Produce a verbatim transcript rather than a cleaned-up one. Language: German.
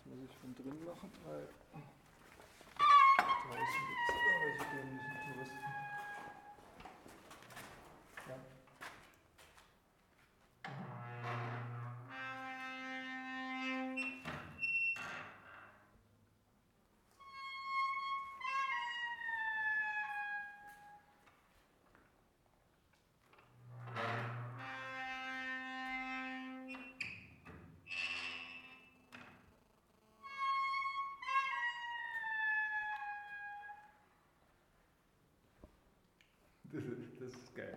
muss ich von drin machen, weil draußen gibt es irgendwelche dämlichen Touristen. Ja. Das ist, das ist geil.